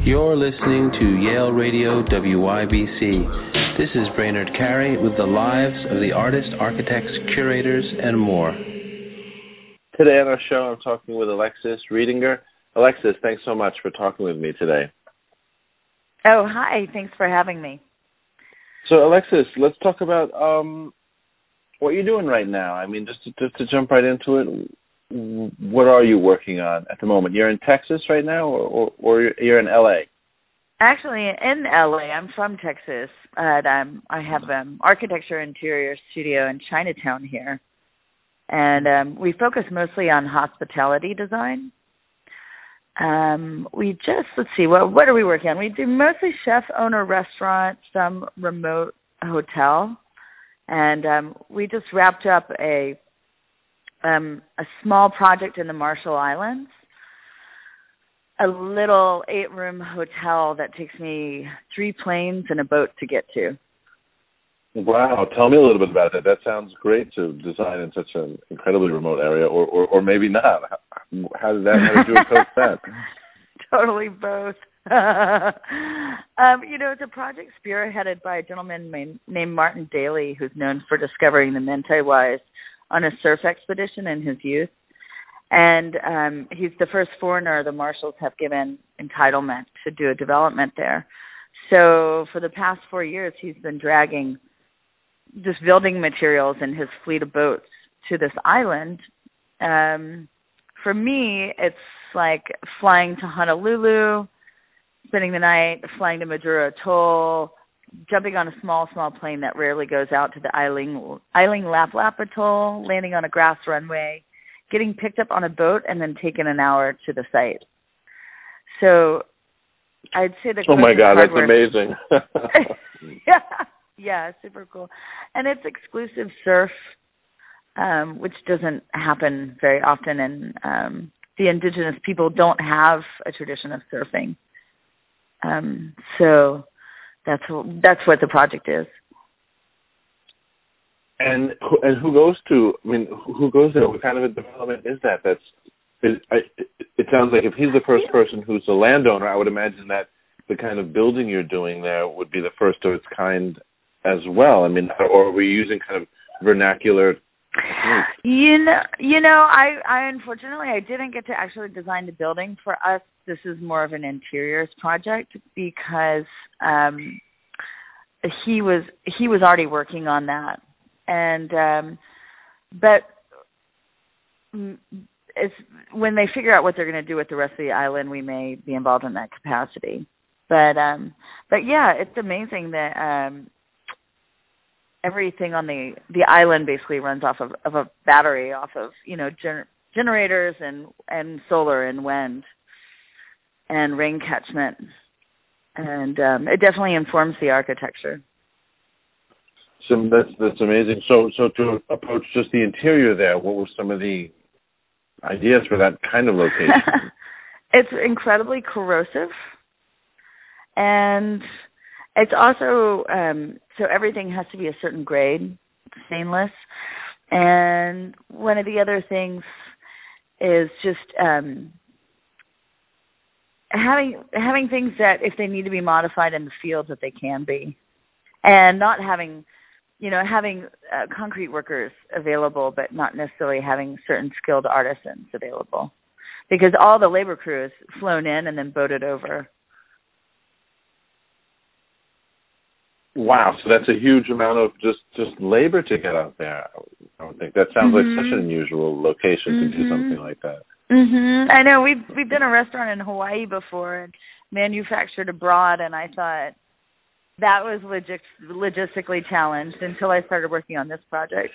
You're listening to Yale Radio WYBC. This is Brainerd Carey with the lives of the artists, architects, curators, and more. Today on our show, I'm talking with Alexis Riedinger. Alexis, thanks so much for talking with me today. Oh, hi. Thanks for having me. So, Alexis, let's talk about what you're doing right now. I mean, just to jump right into it, what are you working on at the moment? You're in Texas right now, or you're in L.A.? Actually, in L.A. I'm from Texas, but I have an architecture interior studio in Chinatown here. And we focus mostly on hospitality design. Let's see, what are we working on? We do mostly chef-owner restaurant, some remote hotel. And we just wrapped up a small project in the Marshall Islands, a little 8-room hotel that takes me 3 planes and a boat to get to. Wow. Tell me a little bit about that. That sounds great to design in such an incredibly remote area, or maybe not. How did you approach that? Totally both. It's a project spearheaded by a gentleman named Martin Daly, who's known for discovering the Mentawais on a surf expedition in his youth. And he's the first foreigner the Marshalls have given entitlement to do a development there. So for the past 4 years, he's been dragging just building materials in his fleet of boats to this island. For me, it's like flying to Honolulu, spending the night, flying to Majuro Atoll, jumping on a small plane that rarely goes out to the Ailing Lap Lap Atoll, landing on a grass runway, getting picked up on a boat, and then taking an hour to the site. So I'd say the oh my God, that's amazing. Yeah, super cool. And it's exclusive surf, which doesn't happen very often, and the indigenous people don't have a tradition of surfing. So that's what the project is. And who goes there? What kind of a development is that? It sounds like if he's the first person who's a landowner, I would imagine that the kind of building you're doing there would be the first of its kind as well. I mean, or are we using kind of vernacular techniques? I unfortunately I didn't get to actually design the building. For us, this is more of an interiors project because he was already working on that. And but it's when they figure out what they're going to do with the rest of the island, we may be involved in that capacity. But yeah, it's amazing that everything on the island basically runs off of a battery, off of generators and solar and wind and rain catchment, and it definitely informs the architecture. So that's amazing. So to approach just the interior there, what were some of the ideas for that kind of location? It's incredibly corrosive, and it's also so everything has to be a certain grade, stainless. And one of the other things is just having things that if they need to be modified in the field that they can be, and not having concrete workers available, but not necessarily having certain skilled artisans available, because all the labor crew is flown in and then boated over. Wow, so that's a huge amount of just labor to get out there. I would think that sounds like such an unusual location to do something like that. I know we've done a restaurant in Hawaii before and manufactured abroad, and I thought that was logistically challenged until I started working on this project.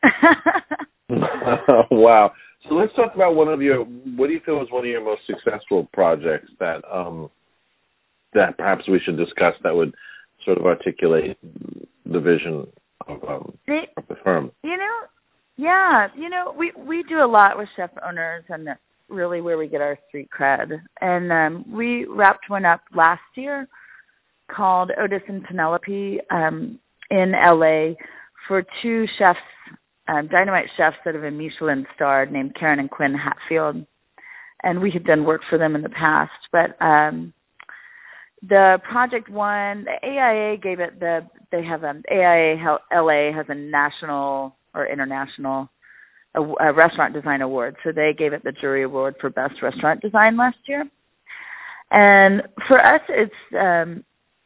Wow. So let's talk about what do you feel is one of your most successful projects that perhaps we should discuss that would sort of articulate the vision of the firm? We do a lot with chef owners, and that's really where we get our street cred. And we wrapped one up last year called Otis and Penelope in LA for 2 chefs, dynamite chefs that have been Michelin starred, named Karen and Quinn Hatfield. And we had done work for them in the past. But the project won. The AIA gave it they have AIA LA has a national or international a restaurant design award, so they gave it the jury award for best restaurant design last year. And for us, it's an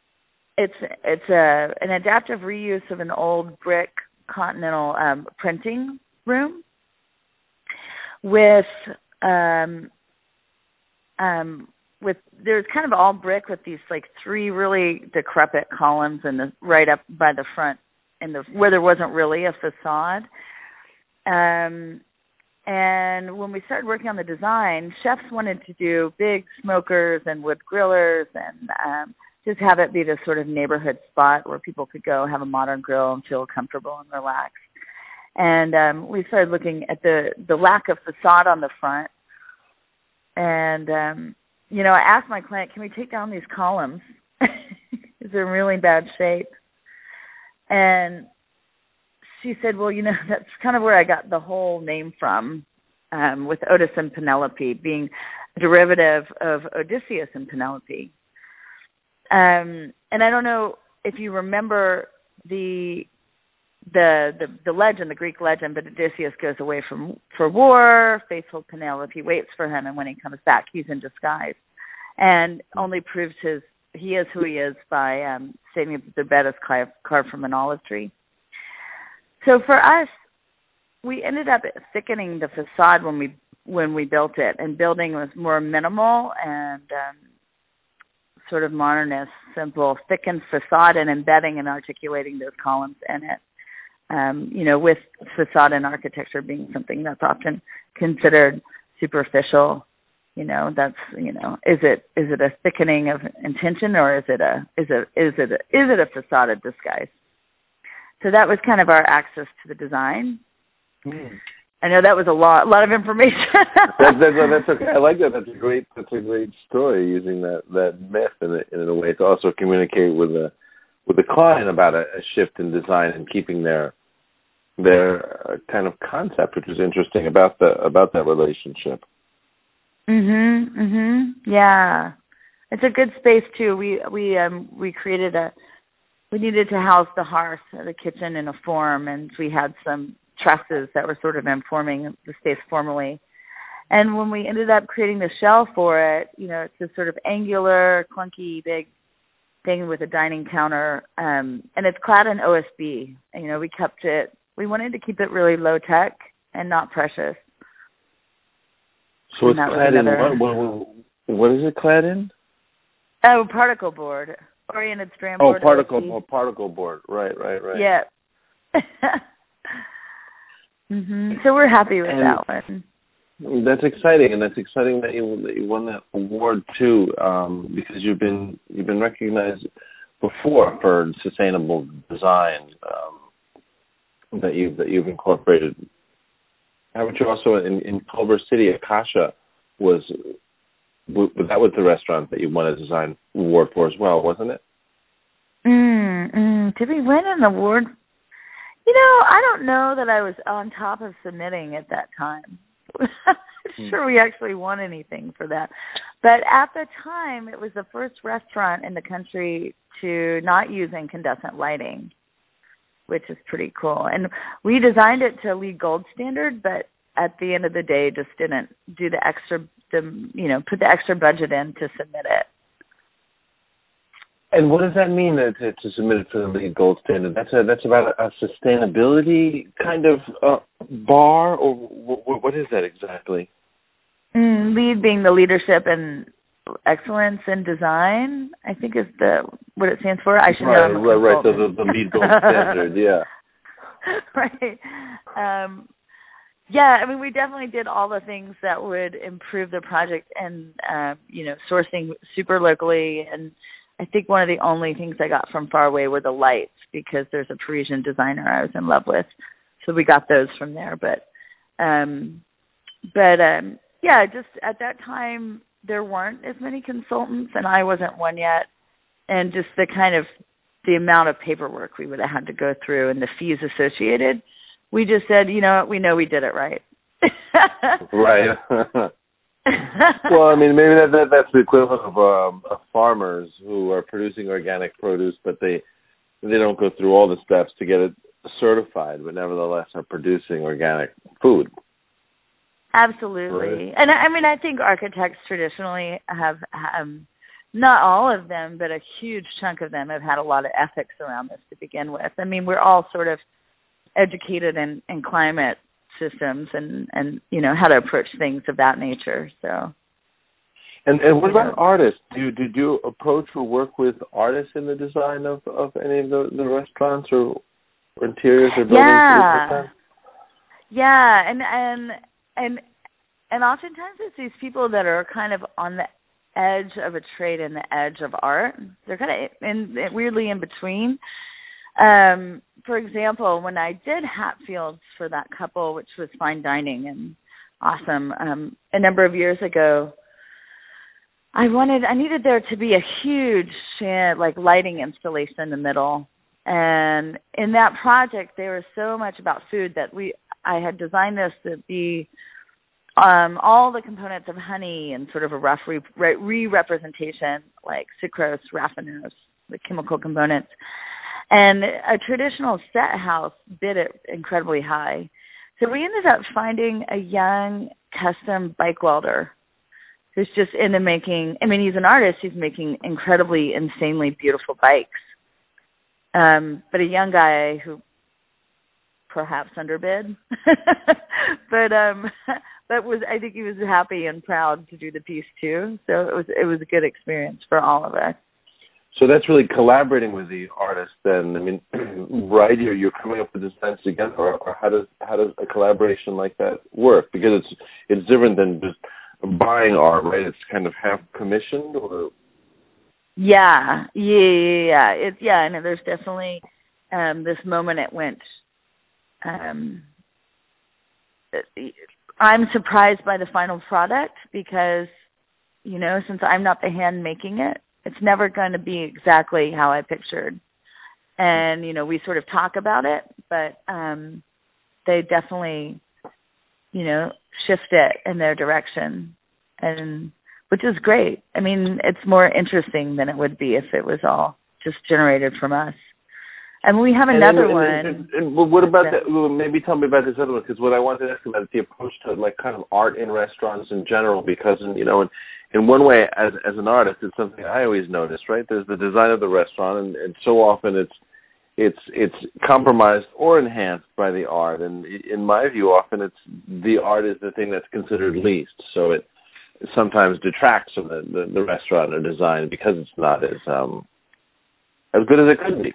adaptive reuse of an old brick continental printing room with there's kind of all brick with these like 3 really decrepit columns right up by the front where there wasn't really a facade. And when we started working on the design, chefs wanted to do big smokers and wood grillers and just have it be this sort of neighborhood spot where people could go have a modern grill and feel comfortable and relaxed. And we started looking at the lack of facade on the front. And, I asked my client, can we take down these columns? Because they're in really bad shape. And she said, well, that's kind of where I got the whole name from, with Otis and Penelope being a derivative of Odysseus and Penelope. And I don't know if you remember the legend, the Greek legend, but Odysseus goes away for war. Faithful Penelope waits for him, and when he comes back, he's in disguise, and only proves he is who he is by stating that the bed is carved from an olive tree. So for us, we ended up thickening the facade when we built it, and building was more minimal and sort of modernist, simple, thickened facade, and embedding and articulating those columns in it. With facade and architecture being something that's often considered superficial, that's is it a thickening of intention, or is it a facade of disguise? So that was kind of our access to the design. Mm. I know that was a lot of information. That's okay. I like that. That's a great story, using that myth in a way to also communicate with the client about a shift in design and keeping their kind of concept, which is interesting about that relationship. Yeah, it's a good space too. We created we needed to house the hearth, the kitchen, in a form, and we had some trusses that were sort of informing the space formally. And when we ended up creating the shell for it, it's this sort of angular, clunky, big thing with a dining counter, and it's clad in OSB. We wanted to keep it really low tech and not precious. So it's clad in what is it clad in? Oh, particle board, oriented strand board. Oh, particle board. Right. Yeah. So we're happy with that one. That's exciting, and that's exciting that you won that award too, because you've been recognized before for sustainable design that you've incorporated. Haven't you also in Culver City, Akasha was the restaurant that you won a design award for as well, wasn't it? Did we win an award? I don't know that I was on top of submitting at that time. I'm sure we actually won anything for that. But at the time, it was the first restaurant in the country to not use incandescent lighting, which is pretty cool. And we designed it to LEED Gold standard, but at the end of the day, just didn't do put the extra budget in to submit it. And what does that mean to submit it for the LEED Gold standard? That's about a sustainability kind of bar, or what is that exactly? LEED being the leadership and excellence in design, I think is what it stands for. I should know. Right. The LEED Gold standard, yeah. Right. Yeah, we definitely did all the things that would improve the project, and sourcing super locally. And I think one of the only things I got from far away were the lights, because there's a Parisian designer I was in love with, so we got those from there. But just at that time there weren't as many consultants, and I wasn't one yet, and just the amount of paperwork we would have had to go through and the fees associated. We just said, we know we did it right. Right. Well, I mean, maybe that's the equivalent of farmers who are producing organic produce, but they don't go through all the steps to get it certified, but nevertheless are producing organic food. Absolutely. Right. And I mean, I think architects traditionally have, not all of them, but a huge chunk of them have had a lot of ethics around this to begin with. I mean, we're all sort of educated in climate systems and how to approach things of that nature. So. And what about artists? Did you approach or work with artists in the design of any of the restaurants or interiors or buildings? Yeah. Yeah, and oftentimes it's these people that are kind of on the edge of a trade and the edge of art. They're kind of weirdly in between. For example, when I did Hatfields for that couple, which was fine dining and awesome, a number of years ago, I needed there to be a huge lighting installation in the middle. And in that project, they were so much about food that I had designed this to be all the components of honey and sort of a rough re-representation, like sucrose, raffinose, the chemical components. And a traditional set house bid it incredibly high. So we ended up finding a young custom bike welder who's just into making, I mean, he's an artist. He's making incredibly, insanely beautiful bikes. But a young guy who perhaps underbid, but I think he was happy and proud to do the piece too. So it was a good experience for all of us. So that's really collaborating with the artist then. I mean, right, you're coming up with designs together, or how does a collaboration like that work? Because it's different than just buying art, right? It's kind of half commissioned, or yeah. And there's definitely this moment at which I'm surprised by the final product because, since I'm not the hand making it, it's never going to be exactly how I pictured. And, we sort of talk about it, but they definitely, shift it in their direction, and which is great. I mean, it's more interesting than it would be if it was all just generated from us. And we have another one. And what about that? Well, maybe tell me about this other one, because what I wanted to ask about is the approach to kind of art in restaurants in general. Because in one way, as an artist, it's something I always notice. Right? There's the design of the restaurant, and so often it's compromised or enhanced by the art. And in my view, often it's the art is the thing that's considered least. So it sometimes detracts from the restaurant or design because it's not as good as it could be.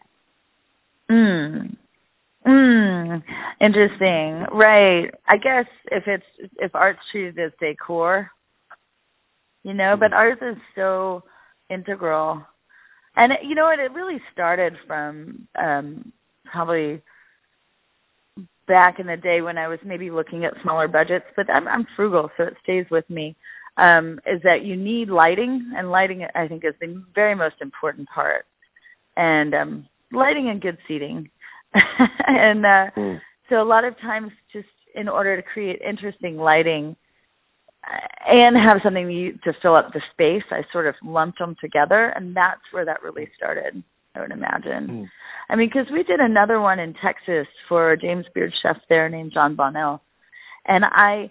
Interesting. Right. I guess if art's treated as decor, but ours is so integral. And it really started from probably back in the day when I was maybe looking at smaller budgets, but I'm frugal, so it stays with me, is that you need lighting, and lighting, I think, is the very most important part. And lighting and good seating. And so a lot of times, just in order to create interesting lighting and have something to fill up the space, I sort of lumped them together, and that's where that really started, I would imagine. I mean, because we did another one in Texas for a James Beard chef there named John Bonnell, and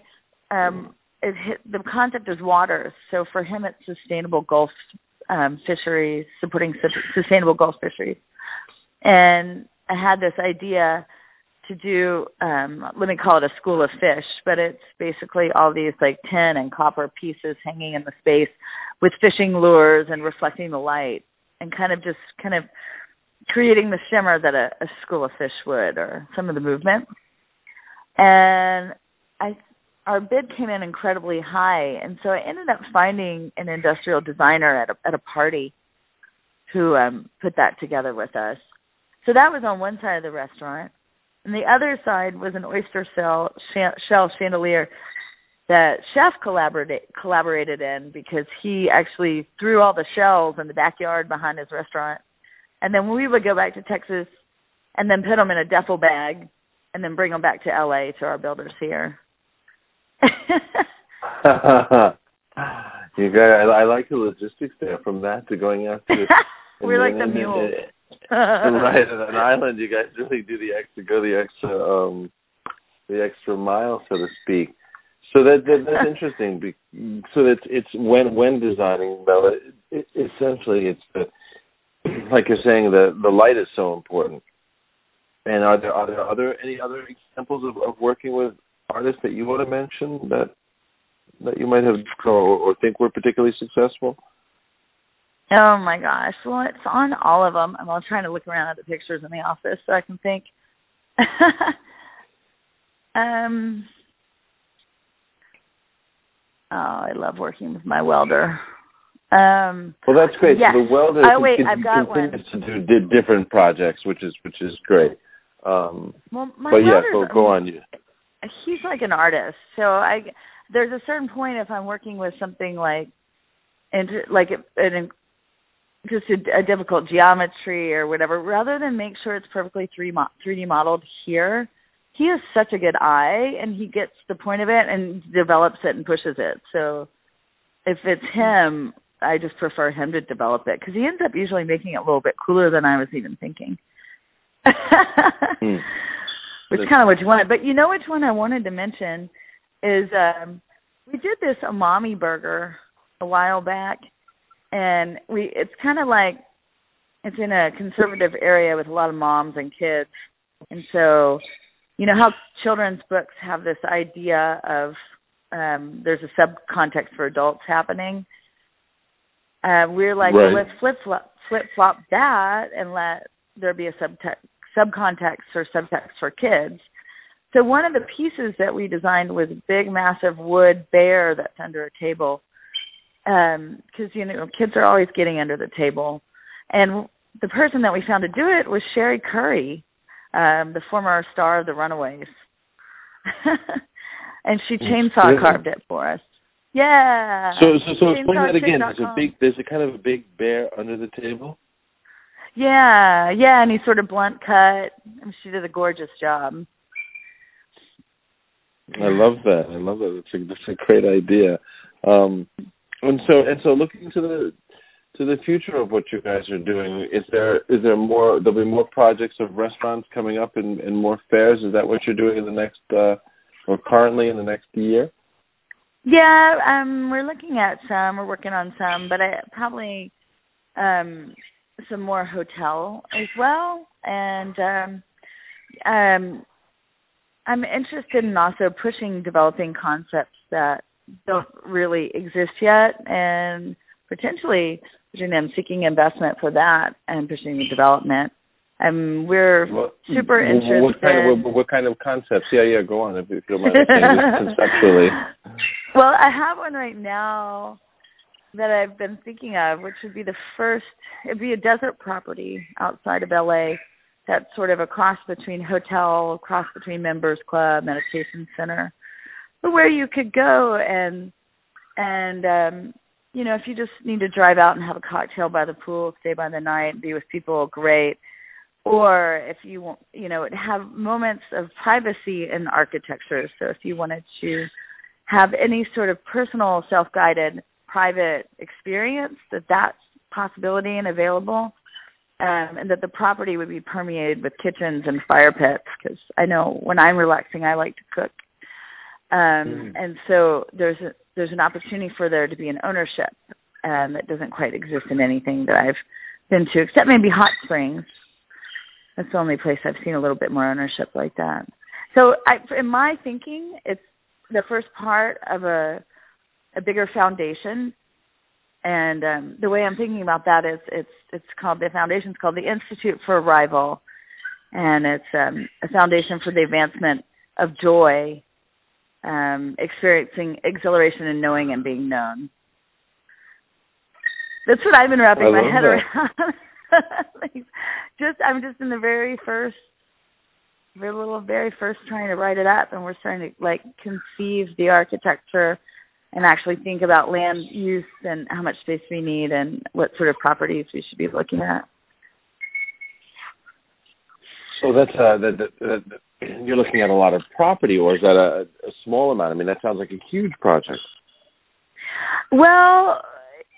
the concept is water, so for him it's sustainable Gulf fisheries, supporting sustainable Gulf fisheries. And I had this idea to do, let me call it a school of fish, but it's basically all these like tin and copper pieces hanging in the space with fishing lures and reflecting the light and kind of creating the shimmer that a school of fish would, or some of the movement. And our bid came in incredibly high, and so I ended up finding an industrial designer at a party who put that together with us. So that was on one side of the restaurant. And the other side was an oyster shell chandelier that Chef collaborated in, because he actually threw all the shells in the backyard behind his restaurant. And then we would go back to Texas and then put them in a duffel bag and then bring them back to LA to our builders here. You guys, I like the logistics there. From that to going out to we're like the mules. Right, on an island, you guys really do the extra mile, so to speak. So that's interesting. So it's when designing, Bella, essentially it's like you're saying, the light is so important. And are there any other examples of working with artists that you want to mention that you might have or think were particularly successful? Oh my gosh! Well, it's on all of them. I'm all trying to look around at the pictures in the office so I can think. I love working with my welder. Well, that's great. Yes. So the welder continues to do different projects, which is great. Well, my but yeah, welder's, go on. He's like an artist, so there's a certain point if I'm working with something just a difficult geometry or whatever, rather than make sure it's perfectly 3D modeled here, he has such a good eye, and he gets the point of it and develops it and pushes it. So if it's him, I just prefer him to develop it, because he ends up usually making it a little bit cooler than I was even thinking. Which is kind of what you wanted. But you know which one I wanted to mention is we did this umami burger a while back, and it's kind of like it's in a conservative area with a lot of moms and kids. And so, you know how children's books have this idea of there's a subcontext for adults happening? We're like, right. Well, let's flip-flop that and let there be a subcontext or subtext for kids. So one of the pieces that we designed was a big, massive wood bear that's under a table, because, kids are always getting under the table. And the person that we found to do it was Sherry Curry, the former star of The Runaways. And she chainsaw carved it for us. Yeah. So explain that again. There's a kind of a big bear under the table? Yeah, and he's sort of blunt cut. And she did a gorgeous job. I love that. That's a great idea. And so looking to the future of what you guys are doing, is there more? There'll be more projects of restaurants coming up and more fairs. Is that what you're doing in the next or currently in the next year? Yeah, we're looking at some. We're working on some, but probably some more hotel as well. And I'm interested in also developing concepts that don't really exist yet, and potentially seeking investment for that and pushing the development. We're super interested. What kind of concepts? Yeah, go on if you don't mind saying just conceptually. Well, I have one right now that I've been thinking of, which would be it'd be a desert property outside of LA that's sort of a cross between hotel, cross between members club, meditation center, but where you could go and if you just need to drive out and have a cocktail by the pool, stay by the night, be with people, great. Or if you want, have moments of privacy in architecture. So if you wanted to have any sort of personal, self-guided, private experience, that's possibility and available, and that the property would be permeated with kitchens and fire pits, because I know when I'm relaxing, I like to cook. And so there's an opportunity for there to be an ownership that doesn't quite exist in anything that I've been to, except maybe hot springs. That's the only place I've seen a little bit more ownership like that. So in my thinking, it's the first part of a bigger foundation. And the way I'm thinking about that is the foundation's called the Institute for Arrival. And it's a foundation for the advancement of joy, experiencing exhilaration and knowing and being known. That's what I've been wrapping my head around. I'm just in the very first trying to write it up, and we're starting to conceive the architecture and actually think about land use and how much space we need and what sort of properties we should be looking at. So that's you're looking at a lot of property, or is that a small amount? I mean, that sounds like a huge project. Well,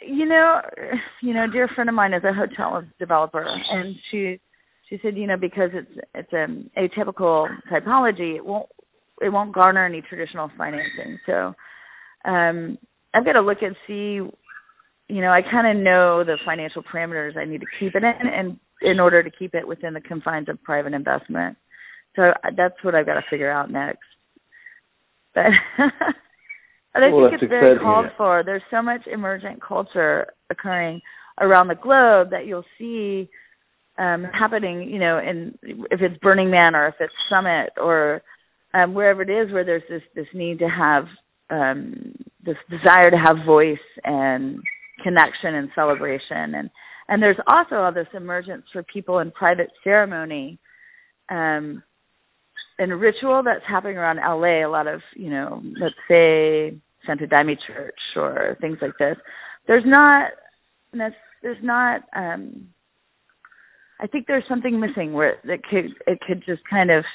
a dear friend of mine is a hotel developer, and she said, because it's an atypical typology, it won't garner any traditional financing. So I've got to look and see. I kind of know the financial parameters I need to keep it in order to keep it within the confines of private investment. So that's what I've got to figure out next. But I think it's very called for. There's so much emergent culture occurring around the globe that you'll see happening, if it's Burning Man or if it's Summit or wherever it is where there's this need to have this desire to have voice and connection and celebration. And there's also all this emergence for people in private ceremony and ritual that's happening around LA, a lot of, let's say Santa Daime Church or things like this. I think there's something missing where it could just kind of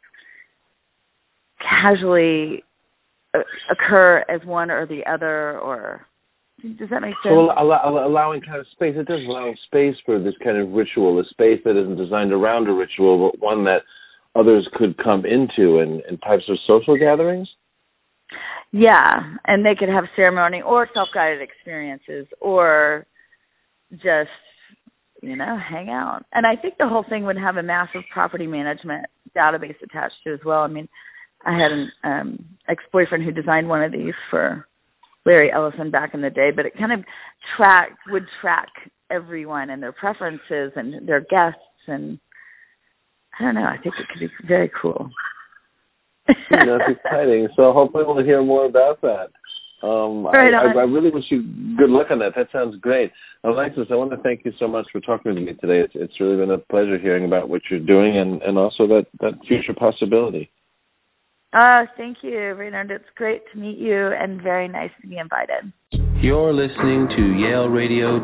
casually occur as one or the other, or does that make sense? So allowing kind of space, it does allow space for this kind of ritual, a space that isn't designed around a ritual, but one that others could come into in types of social gatherings? Yeah, and they could have ceremony or self-guided experiences or just, hang out. And I think the whole thing would have a massive property management database attached to it as well. I mean, I had an ex-boyfriend who designed one of these for Larry Ellison back in the day, but it kind of would track everyone and their preferences and their guests, and I don't know, I think it could be very cool. That's exciting. So hopefully we'll hear more about that. I really wish you good luck on that. That sounds great. Alexis, I want to thank you so much for talking to me today. It's really been a pleasure hearing about what you're doing and also that future possibility. Thank you, Raynard. It's great to meet you and very nice to be invited. You're listening to Yale Radio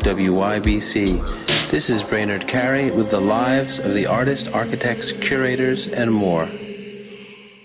WYBC. This is Brainard Carey with the lives of the artists, architects, curators, and more.